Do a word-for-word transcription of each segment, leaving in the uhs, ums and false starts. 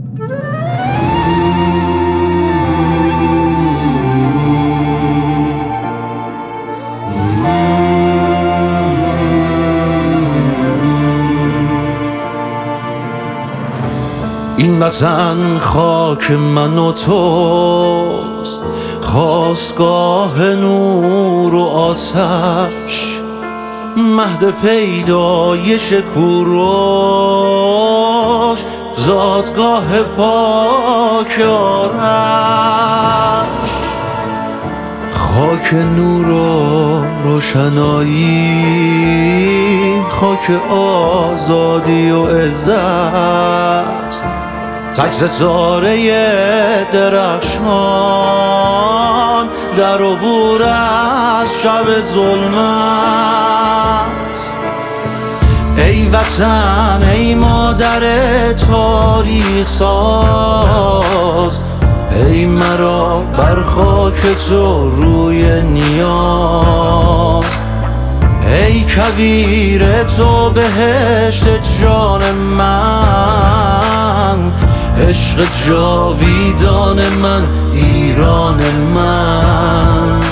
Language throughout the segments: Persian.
این وطن خاک من و توست، خاستگاه نور و آتش، مهد پیدایش کوروش، زادگاه پاک آرش. خاک نور و روشنایی، خاک آزادی و عزت، تک‌ستاره درخشان در عبور از شب ظلمت. ای وطن ای مادر تاریخ ساز، ای مرا بر خاک تو روی نیاز. ای کویر تو بهشت جان من، عشق جاویدان من، ایران من.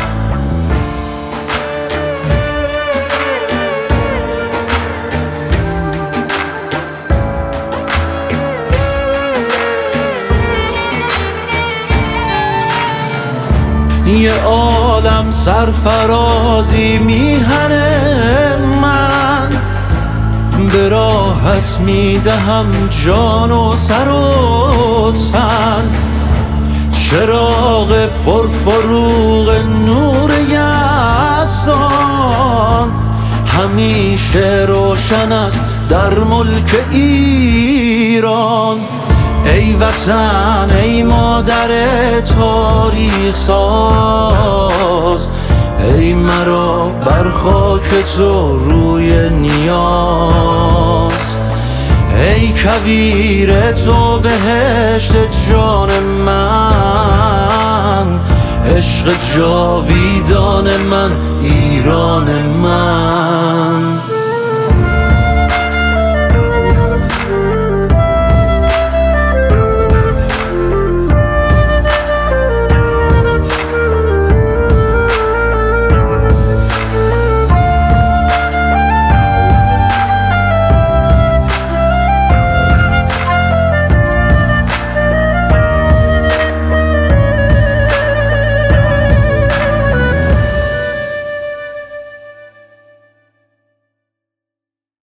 یه عالم سرفرازی میهن من، به راحت میدهم جان و سر و تن. چراغ پرفروغ نور یزدان همیشه روشن است در ملک ایران. ای وطن ای مادر تاریخ ساز، ای مرا بر خاک تو روی نیاز. ای کویر تو بهشت جان من، عشق جاویدان من، ایران من.